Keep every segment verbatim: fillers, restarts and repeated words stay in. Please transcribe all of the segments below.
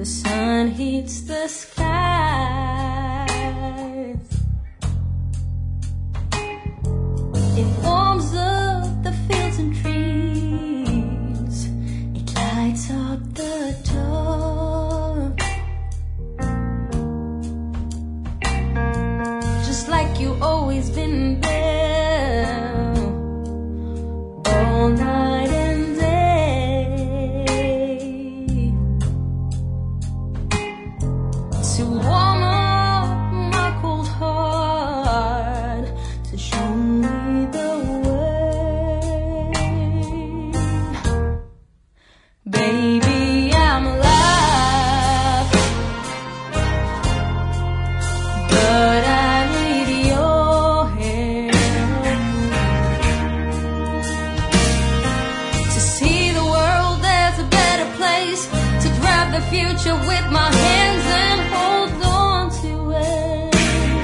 The sun heats the skies. It warms up the fields and trees. It lights up the dark. Just like you've always been there, all night and day, to warm up my cold heart, to show me the way. Baby, I'm alive, but I need your help to see the world as a better place, to grab the future with my hands and hold on to it,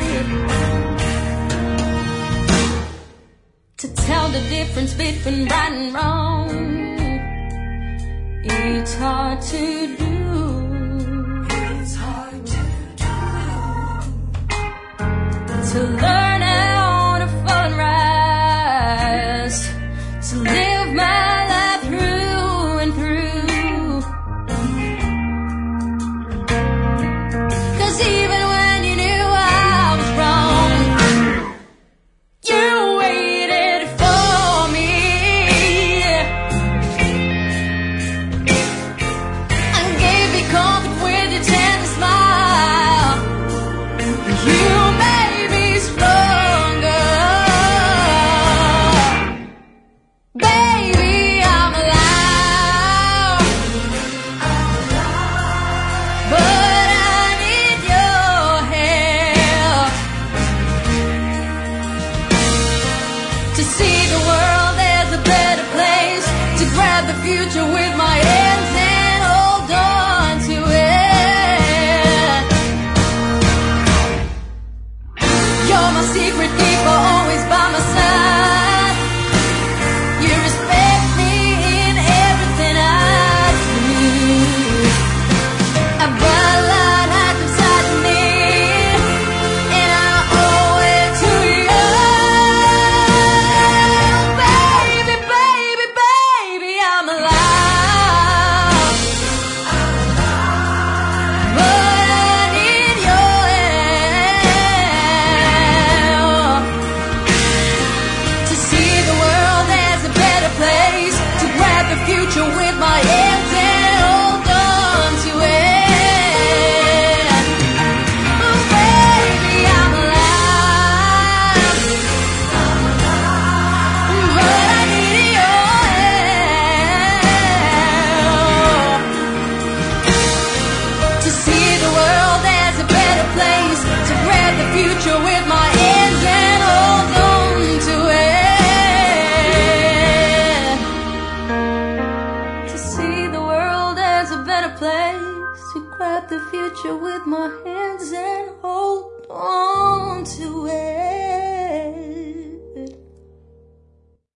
to tell the difference between right and wrong. It's hard to do. It's hard to do. To learn how to fall and rise, to live my life through and through. 'Cause even when you knew I was wrong, you waited for me and gave me comfort with your tender smile. You made me stronger. Baby, I'm alive, but I need your help to see the world as a better place, to grab the future with my hands and hold on to it. You're my secret keeper, always by my side. You respect me in everything I do. A bright light hides inside of me, and I owe it to you. Baby, baby, baby, I'm alive, but I need your help to see the world as a better place, to grab the future with my hands and hold on to it. Oh, baby, I'm alive, but I need your help to see the world as a better place, to grab the future with my hands and hold on to it. To see the world as a better place, to grab the future with my hands and hold on.